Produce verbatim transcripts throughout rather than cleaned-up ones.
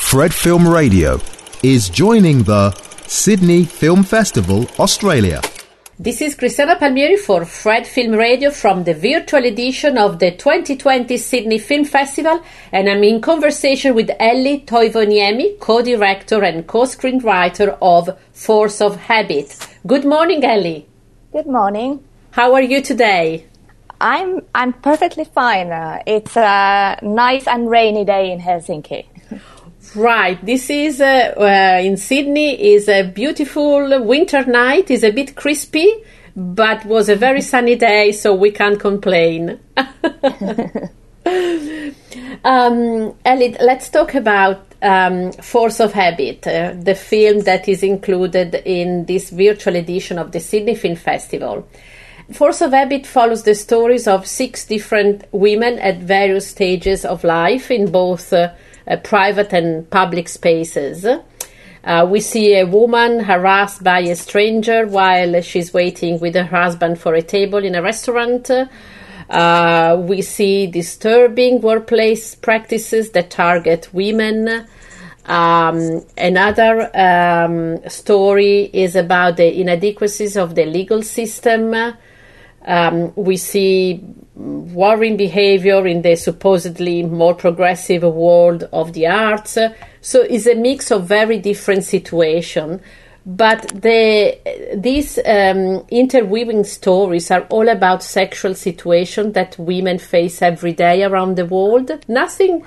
Fred Film Radio is joining the Sydney Film Festival, Australia. This is Cristiana Palmieri for Fred Film Radio from the virtual edition of the twenty twenty Sydney Film Festival, and I'm in conversation with Ellie Toivoniemi, co-director and co-screenwriter of Force of Habit. Good morning, Ellie. Good morning. How are you today? I'm I'm perfectly fine. Uh, it's a nice and rainy day in Helsinki. Right. This is uh, uh, in Sydney is a beautiful winter night. It's a bit crispy, but was a very sunny day, so we can't complain. um, Ellie, let's talk about um, Force of Habit, uh, the film that is included in this virtual edition of the Sydney Film Festival. Force of Habit follows the stories of six different women at various stages of life in both uh, uh, private and public spaces. Uh, we see a woman harassed by a stranger while she's waiting with her husband for a table in a restaurant. Uh, we see disturbing workplace practices that target women. Um, another um, story is about the inadequacies of the legal system. Um, we see worrying behavior in the supposedly more progressive world of the arts. So it's a mix of very different situations. But the, these um, interweaving stories are all about sexual situations that women face every day around the world. Nothing,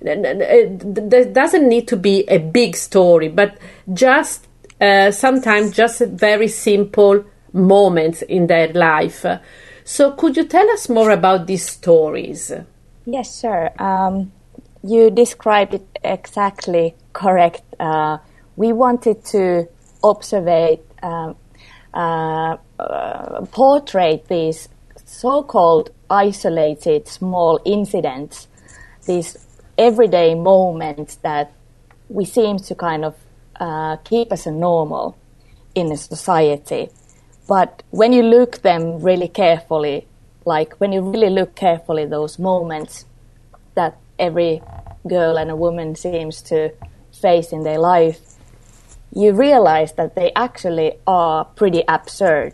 there doesn't need to be a big story, but just uh, sometimes just very simple moments in their life. So could you tell us more about these stories? Yes, sure. Um, you described it exactly correct. Uh, we wanted to observe, uh, uh, uh, portrait these so-called isolated small incidents, these everyday moments that we seem to kind of uh, keep as a normal in a society. But when you look them really carefully, like when you really look carefully those moments that every girl and a woman seems to face in their life, you realize that they actually are pretty absurd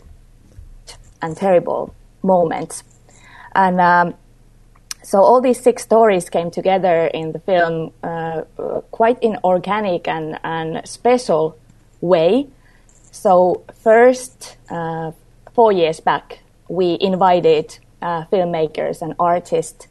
and terrible moments. And um, so all these six stories came together in the film uh, quite in organic and, and special way. So first, uh, four years back, we invited uh, filmmakers and artists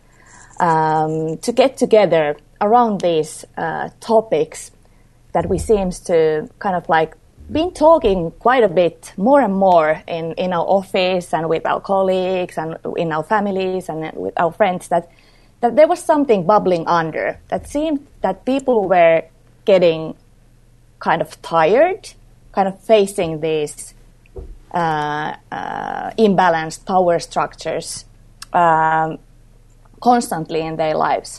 um, to get together around these uh, topics that we seems to kind of like been talking quite a bit more and more in, in our office and with our colleagues and in our families and with our friends, that, that there was something bubbling under, that seemed that people were getting kind of tired, kind of facing these uh, uh, imbalanced power structures um, constantly in their lives.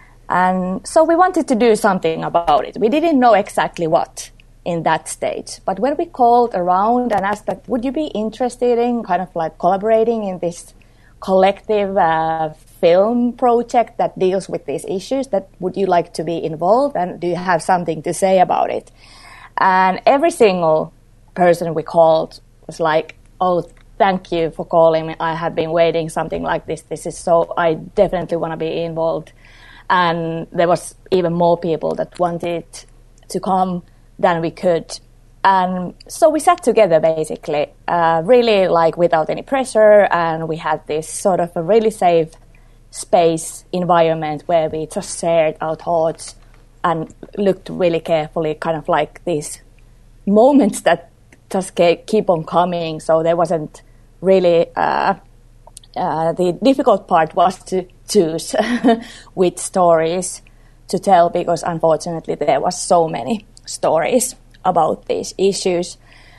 And so we wanted to do something about it. We didn't know exactly what in that stage. But when we called around and asked that, would you be interested in kind of like collaborating in this collective uh, film project that deals with these issues, that would you like to be involved and do you have something to say about it? And every single person we called was like, oh, thank you for calling me. I have been waiting something like this. This is so, I definitely want to be involved. And there was even more people that wanted to come than we could. And so we sat together basically, uh, really like without any pressure. And we had this sort of a really safe space environment where we just shared our thoughts and looked really carefully, kind of like these moments that just keep on coming. So there wasn't really, uh, uh, the difficult part was to choose which stories to tell, because unfortunately there was so many stories about these issues.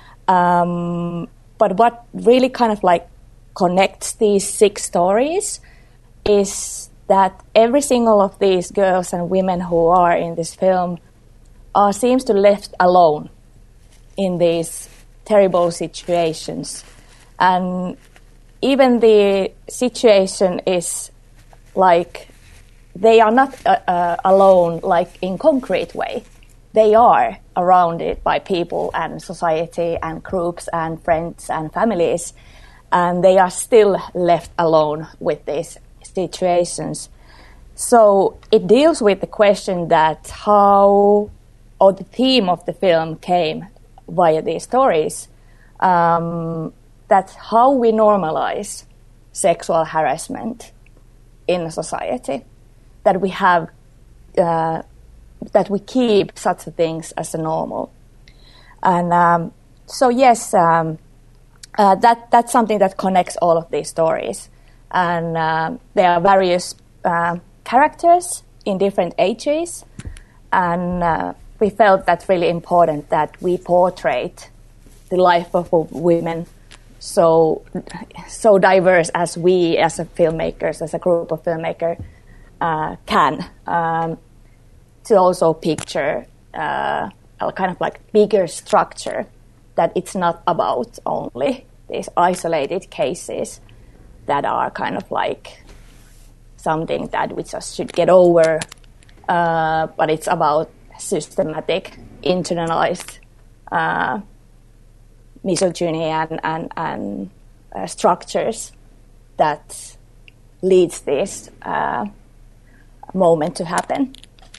Um, but what really kind of like connects these six stories is that every single of these girls and women who are in this film are seems to left alone in these terrible situations. And even the situation is like they are not uh, uh, alone, like in concrete way. They are surrounded by people and society and groups and friends and families, and they are still left alone with these situations. So it deals with the question that how, or the theme of the film came via these stories, um, that how we normalize sexual harassment in society, that we have, uh, that we keep such things as a normal. And um, so yes, um, uh, that that's something that connects all of these stories. And uh, there are various uh, characters in different ages, and uh, we felt that's really important that we portray the life of women so so diverse as we as a filmmakers, as a group of filmmakers uh, can, um, to also picture uh, a kind of like bigger structure, that it's not about only these isolated cases that are kind of like something that we just should get over, uh, but it's about systematic, internalized uh, misogyny and, and, and uh, structures that leads this uh, moment to happen.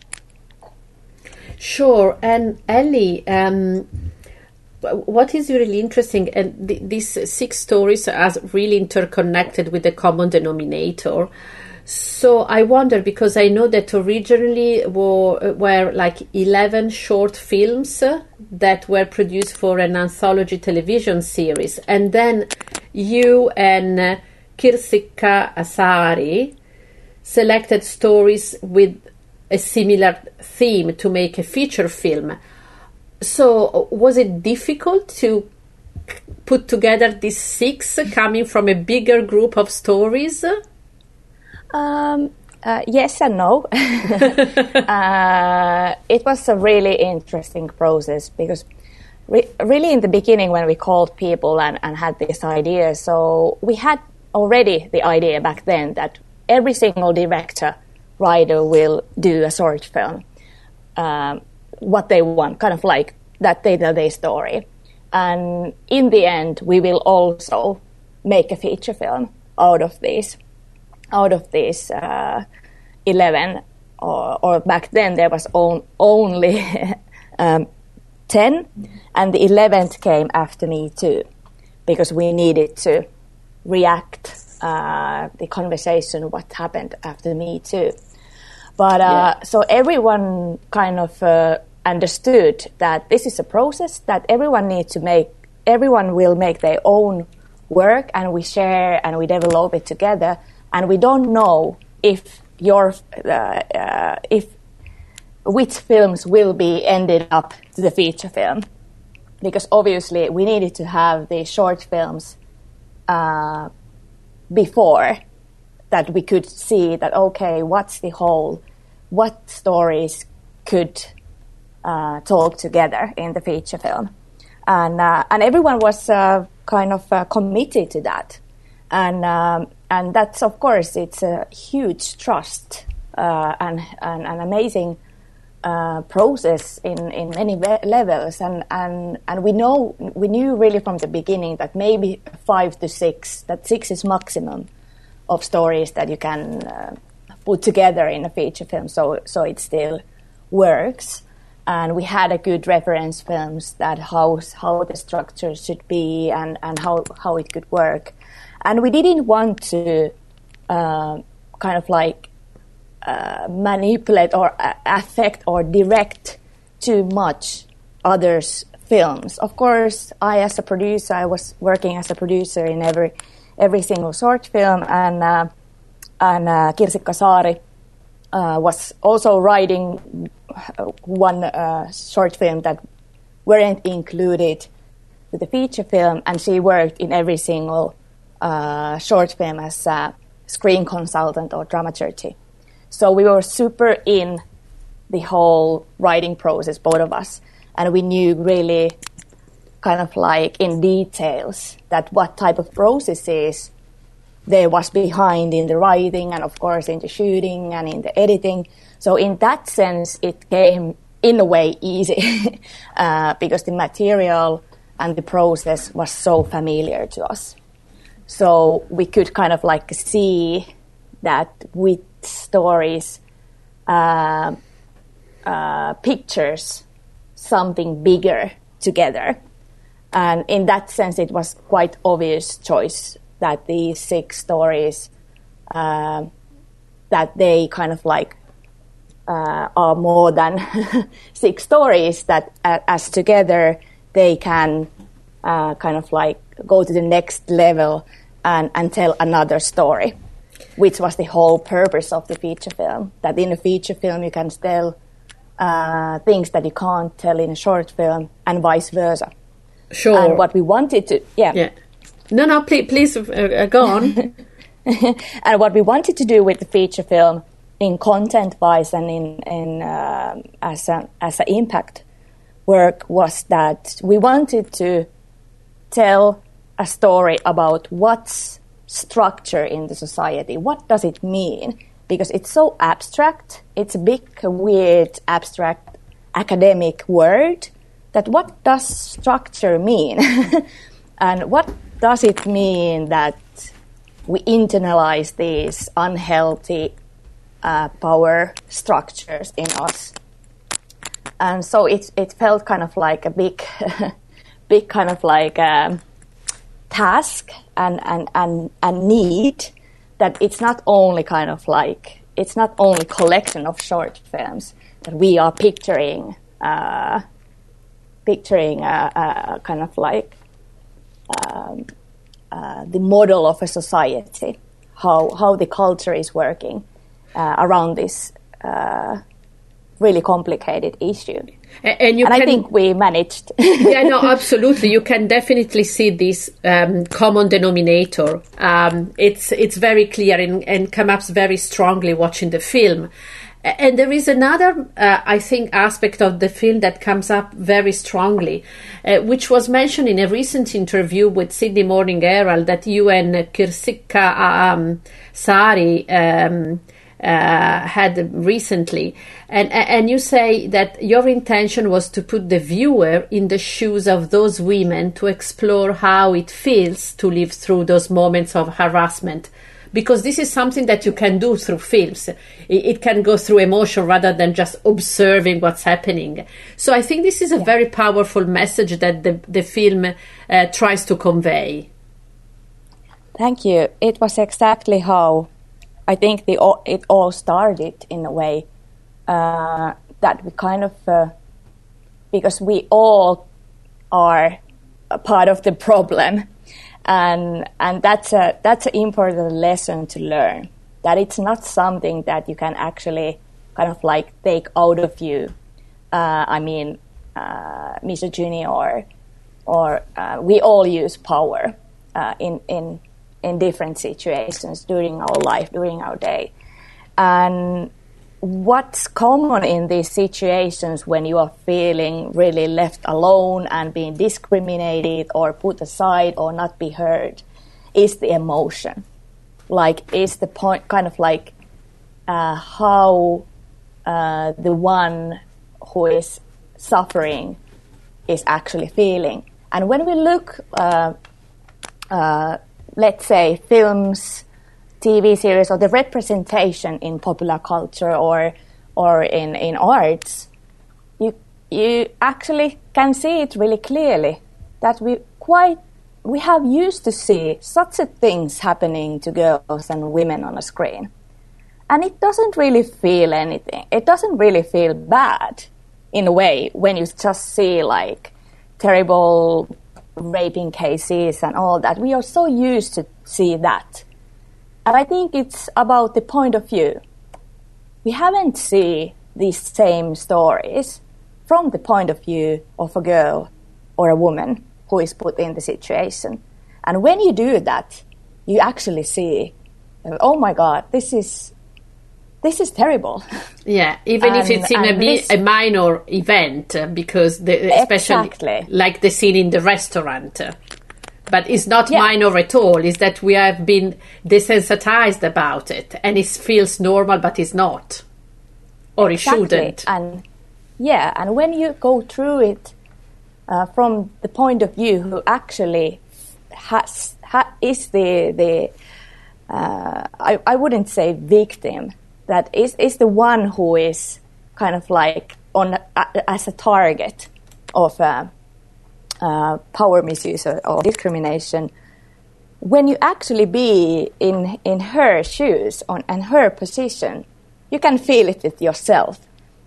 Sure. And Ellie, um, what is really interesting, and th- these six stories are really interconnected with the common denominator. So I wonder, because I know that originally were, were like eleven short films that were produced for an anthology television series. And then you and Kirsika Asari selected stories with a similar theme to make a feature film. So was it difficult to put together these six coming from a bigger group of stories? Um, uh, yes and no. uh, it was a really interesting process because re- really in the beginning when we called people and, and had this idea, so we had already the idea back then that every single director, writer will do a short film, um, what they want, kind of like that they tell their story. And in the end, we will also make a feature film out of these. Out of these uh, eleven, or, or back then there was on, only um, ten, and the eleventh came after Me Too, because we needed to react uh, the conversation what happened after Me Too. But uh, yeah. So everyone kind of uh, understood that this is a process that everyone needs to make. Everyone will make their own work, and we share and we develop it together. And we don't know if your uh, uh, if which films will be ended up to the feature film, because obviously we needed to have the short films uh, before that we could see that okay, what's the whole, what stories could uh, talk together in the feature film, and uh, and everyone was uh, kind of uh, committed to that. And um, and that's, of course, it's a huge trust uh, and, and an amazing uh, process in, in many ve- levels. And, and and we know we knew really from the beginning that maybe five to six, that six is maximum of stories that you can uh, put together in a feature film. So so it still works. And we had a good reference films that how how the structure should be and, and how, how it could work. And we didn't want to uh, kind of like uh, manipulate or uh, affect or direct too much others' films. Of course, I as a producer, I was working as a producer in every every single short film, and uh, and uh, Kirsika Asari uh, was also writing one uh, short film that weren't included with the feature film, and she worked in every single Uh, short film as a screen consultant or dramaturgy. So we were super in the whole writing process, both of us, and we knew really kind of like in details that what type of processes there was behind in the writing and, of course, in the shooting and in the editing. So in that sense, it came, in a way, easy uh, because the material and the process was so familiar to us. So we could kind of like see that with stories, uh, uh, pictures, something bigger together. And in that sense, it was quite obvious choice that these six stories, uh, that they kind of like uh, are more than six stories, that uh, as together they can uh, kind of like go to the next level and, and tell another story, which was the whole purpose of the feature film, that in a feature film you can tell uh, things that you can't tell in a short film and vice versa. Sure. And what we wanted to, yeah. Yeah. No, no, please, please uh, go on. And what we wanted to do with the feature film, in content-wise and in, in uh, as an as an impact work, was that we wanted to tell a story about what's structure in the society. What does it mean? Because it's so abstract. It's a big, weird, abstract academic word. That what does structure mean? And what does it mean that we internalize these unhealthy uh, power structures in us? And so it it felt kind of like a big, big kind of like um, task and, and, and, and need, that it's not only kind of like, it's not only collection of short films that we are picturing, uh, picturing a, a kind of like um, uh, the model of a society, how how the culture is working uh, around this uh, really complicated issue. And, and, you and can, I think we managed. Yeah, no, absolutely. You can definitely see this um, common denominator. Um, it's it's very clear and, and comes up very strongly watching the film. And there is another, uh, I think, aspect of the film that comes up very strongly, uh, which was mentioned in a recent interview with Sydney Morning Herald that you and Kirsikka um, Sari um, uh, had recently. And, and you say that your intention was to put the viewer in the shoes of those women to explore how it feels to live through those moments of harassment. Because this is something that you can do through films. It can go through emotion rather than just observing what's happening. So I think this is a yeah. very powerful message that the, the film uh, tries to convey. Thank you. It was exactly how I think the, it all started in a way uh, that we kind of, uh, because we all are a part of the problem. And and that's a that's an important lesson to learn, that it's not something that you can actually kind of like take out of you. Uh, I mean, uh, misogyny or or uh, we all use power uh, in in in different situations during our life, during our day. And what's common in these situations when you are feeling really left alone and being discriminated or put aside or not be heard is the emotion. Like, is the point kind of like uh, how uh, the one who is suffering is actually feeling. And when we look, uh, uh, let's say, films, T V series, or the representation in popular culture or or in, in arts, you you actually can see it really clearly that we quite we have used to see such a things happening to girls and women on a screen, and it doesn't really feel anything. It doesn't really feel bad in a way when you just see like terrible raping cases and all that. We are so used to see that. And I think it's about the point of view. We haven't seen these same stories from the point of view of a girl or a woman who is put in the situation. And when you do that, you actually see, oh my God, this is this is terrible. Yeah, even and, if it's in a, this, a minor event, uh, because the, especially exactly. like the scene in the restaurant. but it's not yeah. minor at all. It's that we have been desensitized about it, and it feels normal, but it's not, or exactly. it shouldn't. And yeah, and when you go through it uh, from the point of view who actually has ha, is the the uh, I I wouldn't say victim, that is is the one who is kind of like on uh, as a target of. Uh, Uh, power misuse or, or discrimination. When you actually be in in her shoes on and her position, you can feel it with yourself,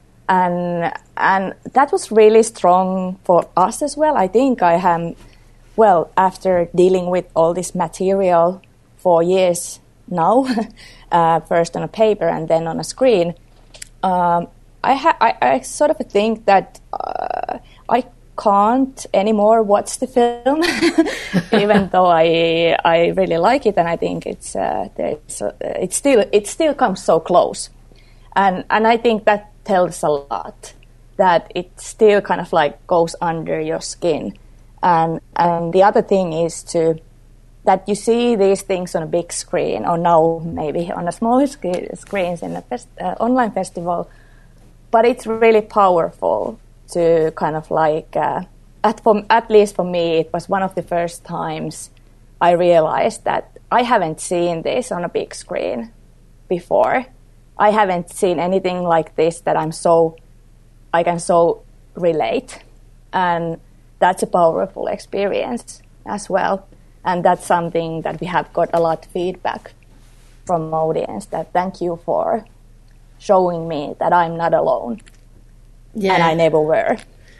and and that was really strong for us as well. I think I am well after dealing with all this material for years now, uh, first on a paper and then on a screen. Um, I, ha- I I sort of think that uh, I. can't anymore watch the film, even though I I really like it, and I think it's uh, there's uh, it still it still comes so close, and and I think that tells a lot, that it still kind of like goes under your skin, and and the other thing is to that you see these things on a big screen, or now maybe on a smaller sc- screens in a fest- uh, online festival, but it's really powerful. To kind of like, uh, at, for, at least for me, it was one of the first times I realized that I haven't seen this on a big screen before. I haven't seen anything like this that I'm so, I can so relate. And that's a powerful experience as well. And that's something that we have got a lot of feedback from audience, that thank you for showing me that I'm not alone. Yeah. And I never were.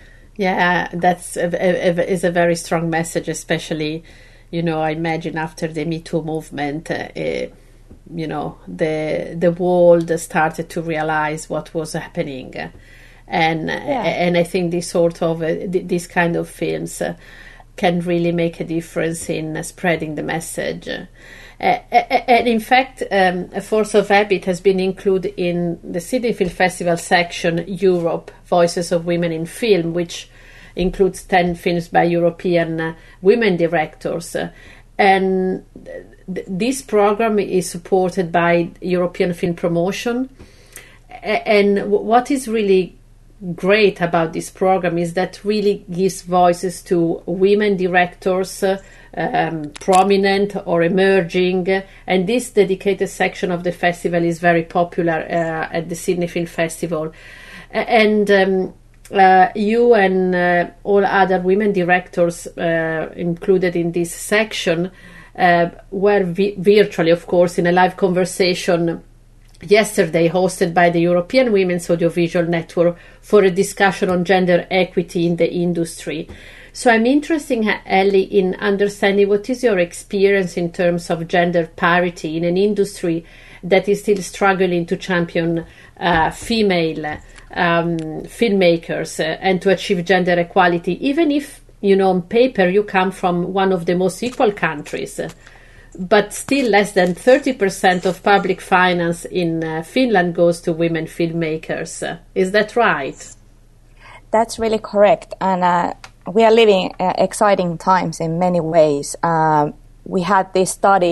Yeah, that's a, a, a, is a very strong message, especially, you know, I imagine after the Me Too movement, uh, you know, the the world started to realize what was happening. And yeah. and I think this sort of, uh, this kind of films uh, can really make a difference in uh, spreading the message. Uh, and in fact, um, A Force of Habit has been included in the Sydney Film Festival section Europe, Voices of Women in Film, which includes ten films by European uh, women directors. Uh, and th- this program is supported by European Film Promotion. A- and w- what is really great about this program is that really gives voices to women directors, uh, Um, prominent or emerging, and this dedicated section of the festival is very popular uh, at the Sydney Film Festival. And um, uh, you and uh, all other women directors uh, included in this section uh, were vi- virtually, of course, in a live conversation yesterday hosted by the European Women's Audiovisual Network for a discussion on gender equity in the industry. So I'm interested, Ellie, in understanding what is your experience in terms of gender parity in an industry that is still struggling to champion uh, female um, filmmakers uh, and to achieve gender equality, even if, you know, on paper you come from one of the most equal countries, uh, but still less than thirty percent of public finance in uh, Finland goes to women filmmakers. Uh, is that right? That's really correct. And uh, we are living uh, exciting times in many ways. Uh, we had this study,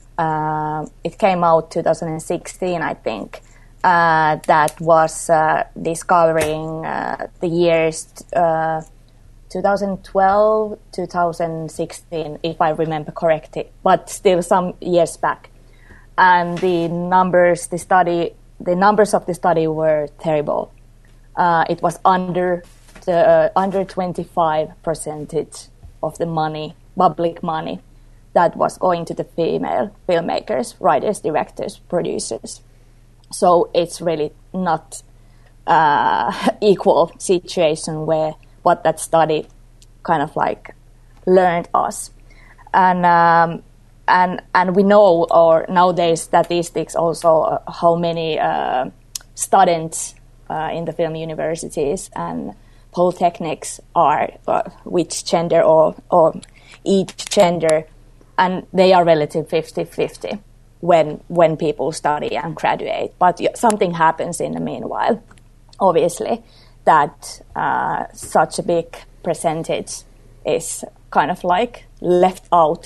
uh, it came out twenty sixteen, I think, uh, that was uh, discovering uh, the years uh, twenty twelve, twenty sixteen, if I remember correctly, but still some years back. And the numbers, the study, the numbers of the study were terrible. Uh, it was under the uh, under twenty-five percentage of the money, public money, that was going to the female filmmakers, writers, directors, producers. So it's really not uh, equal situation where what that study kind of like learned us, and um, and and we know, or nowadays statistics also, uh, how many uh, students uh, in the film universities and polytechnics are, uh, which gender or, or each gender, and they are relative fifty-fifty when when people study and graduate. But something happens in the meanwhile, obviously, that uh, such a big percentage is kind of like left out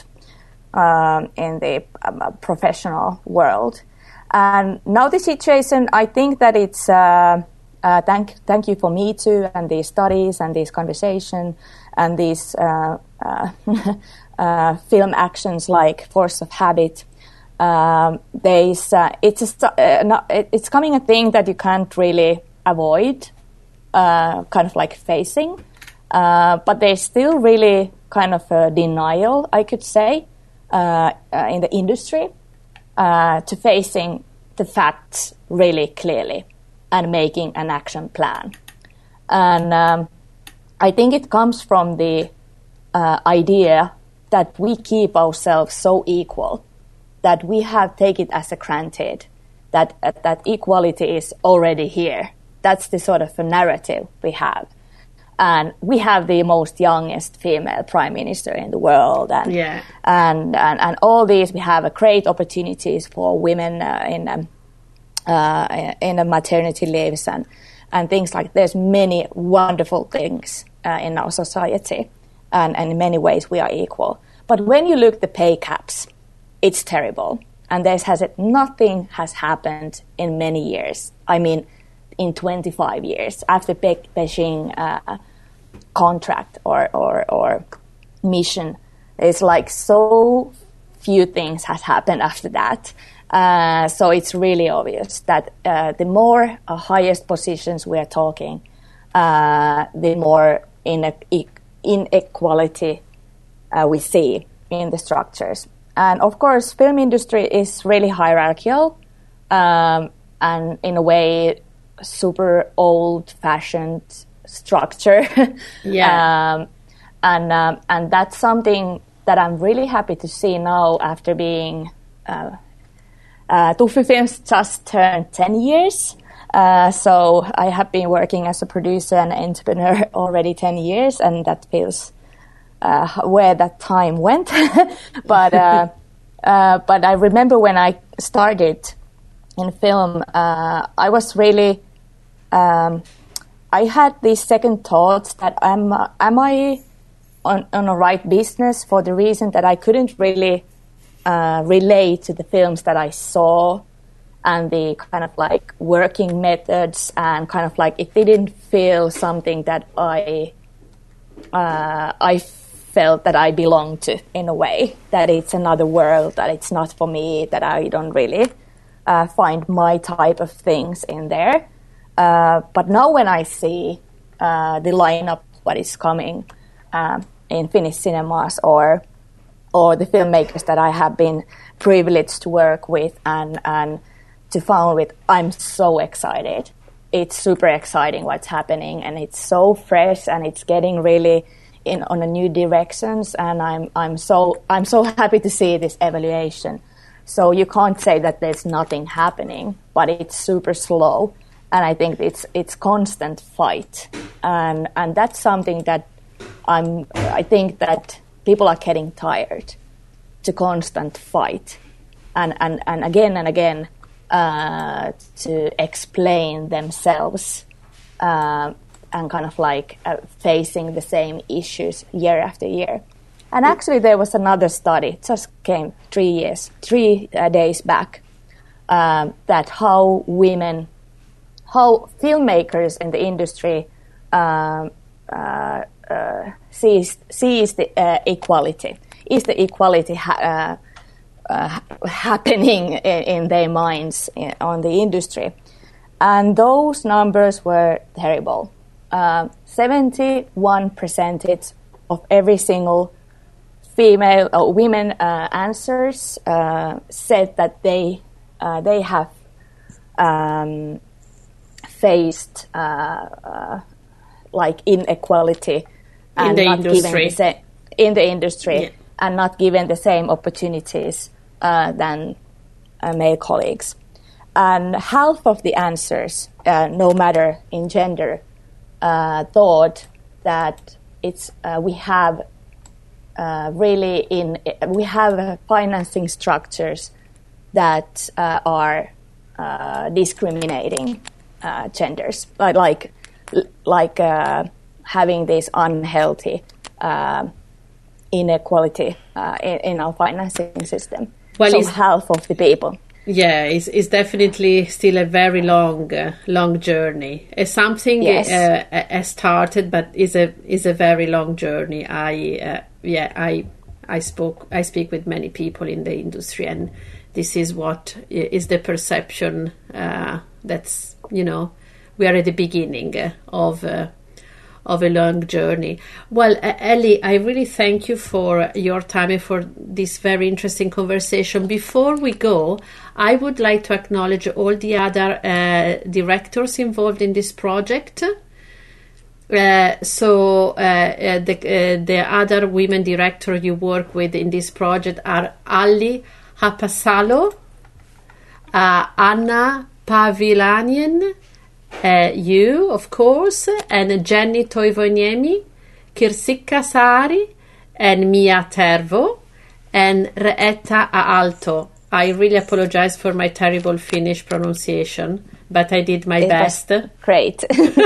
um, in the um, professional world. And now the situation, I think that it's, uh, uh, thank, thank you for Me Too and these studies and this conversation and these uh, uh, uh, film actions like Force of Habit. Um, there's, uh, it's, a, uh, not, it, it's coming a thing that you can't really avoid, uh, kind of like facing. Uh, but there's still really kind of a denial, I could say, uh, uh, in the industry. Uh, to facing the facts really clearly and making an action plan. And um, I think it comes from the uh, idea that we keep ourselves so equal, that we have taken it as a granted, that, uh, that equality is already here. That's the sort of a narrative we have. And we have the most youngest female prime minister in the world, and yeah. and, and and all these. We have a great opportunities for women uh, in um, uh, in a maternity leaves and and things like. There's many wonderful things uh, in our society, and, and in many ways we are equal. But when you look at the pay caps, it's terrible, and there's has it nothing has happened in many years. I mean, in twenty-five years after Be- Beijing uh, contract or, or or mission, it's like so few things has happened after that. Uh, so it's really obvious that uh, the more uh, highest positions we are talking, uh, the more ine- inequality uh, we see in the structures. And of course, film industry is really hierarchical, um, and in a way, super old-fashioned structure. Yeah. um, and um, and that's something that I'm really happy to see now after being. Uh, uh, Tuffi Films just turned ten years. Uh, so I have been working as a producer and entrepreneur already ten years, and that feels uh, where that time went. but uh, uh, but I remember when I started in film, uh, I was really. Um, I had these second thoughts that am am I on, on a right business for the reason that I couldn't really uh, relate to the films that I saw and the kind of like working methods, and kind of like it didn't feel something that I uh, I felt that I belonged to, in a way, that it's another world, that it's not for me, that I don't really uh, find my type of things in there. Uh, but now when I see uh, the lineup, what is coming uh, in Finnish cinemas, or or the filmmakers that I have been privileged to work with and, and to found with, I'm so excited. It's super exciting what's happening, and it's so fresh, and it's getting really in on a new directions. And I'm I'm so I'm so happy to see this evaluation. So you can't say that there's nothing happening, but it's super slow. And I think it's it's constant fight, and and that's something that I'm. I think that people are getting tired to constant fight, and and, and again and again uh, to explain themselves, uh, and kind of like uh, facing the same issues year after year. And actually, there was another study just came three years, three uh, days back, um, that how women. How filmmakers in the industry um, uh, uh, sees sees the uh, equality. Is the equality ha- uh, uh, happening in, in their minds in, on the industry? And those numbers were terrible. Uh, seventy-one percent of every single female or women uh, answers uh, said that they uh, they have. Um, faced uh, uh, like inequality and in the not industry. given the sa- in the industry yeah. and not given the same opportunities uh, than uh, male colleagues. And half of the answers, uh, no matter in gender, uh, thought that it's uh, we have uh, really in we have uh, financing structures that uh, are uh, discriminating. Uh, genders, like like like uh, having these unhealthy uh, inequality uh, in, in our financing system. Well, so half of the people. Yeah, it's, it's definitely still a very long, uh, long journey. It's something yes. uh, has started, but is a is a very long journey. I uh, yeah, I I spoke I speak with many people in the industry, and this is what is the perception. Uh, that's you know we are at the beginning of. Uh, of a long journey. Well, uh, Ellie, I really thank you for your time and for this very interesting conversation. Before we go, I would like to acknowledge all the other uh, directors involved in this project. Uh, so uh, uh, the, uh, the other women director you work with in this project are Ali Hapasalo, uh, Anna Pavilanien, Uh, you, of course, and Jenny Toivoniemi, Kirsika Sari, and Mia Tervo, and Reetta Aalto. I really apologize for my terrible Finnish pronunciation, but I did my it best. Was great.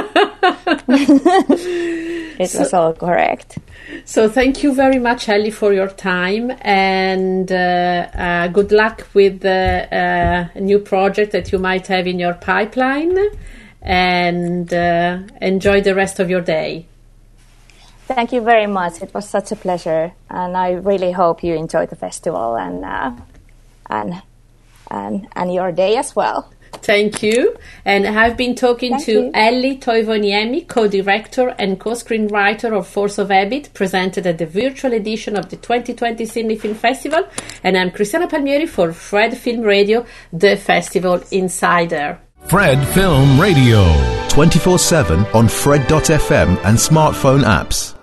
It so, was all correct. So thank you very much, Ellie, for your time, and uh, uh, good luck with the uh, new project that you might have in your pipeline. And uh, enjoy the rest of your day. Thank you very much. It was such a pleasure, and I really hope you enjoy the festival and uh, and and and your day as well. Thank you. And I've been talking Thank to you. Ellie Toivoniemi, co-director and co-screenwriter of Force of Habit, presented at the virtual edition of the twenty twenty Sydney Film Festival. And I'm Cristiana Palmieri for Fred Film Radio, the Festival Insider. Fred Film Radio. twenty-four seven on Fred dot f m and smartphone apps.